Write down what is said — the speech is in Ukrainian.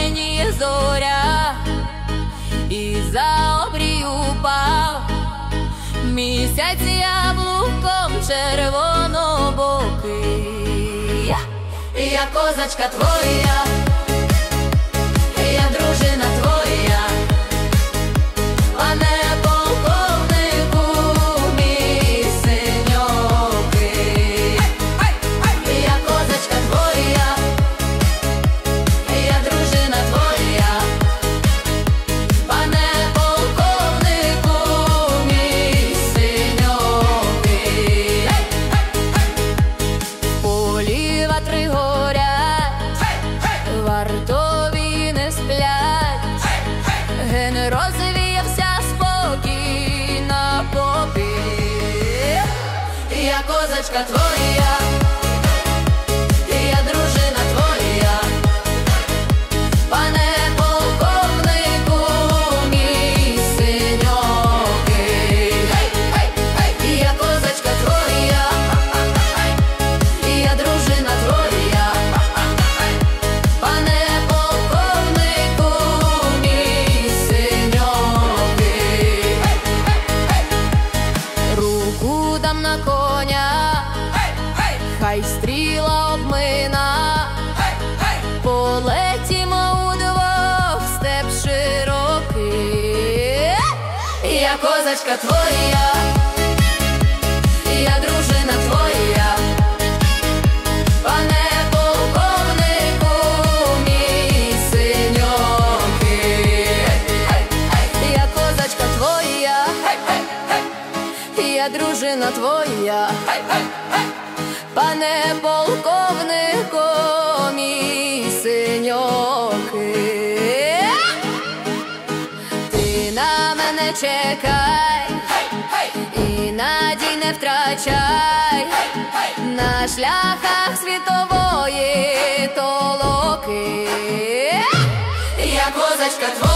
синіє зоря, і за обрію упав місяць яблуком червонобокий. Я козачка твоя, я дружина твоя, пане полковнику, мій синьокий. Я козачка твоя, я дружина твоя, пане полковнику, мій синьокий. В полі ватри горять, вартові не сплять, ген розвіявся спокій на попі. Я козачка твоя, я дружина твоя, пане полковнику, мій синьокий. Я козачка твоя, я дружина твоя, пане полковнику, мій синьокий. Руку дам на коня, хай стріла обмина, полетімо удвох в степ широкий. Я козачка твоя, я дружина твоя, пане полковнику, мій синьокий. Я козачка твоя, я дружина твоя, пане полковнику, мій синьокий. Ти на мене чекай, і надій не втрачай, на шляхах світової толоки. Я козачка твоя.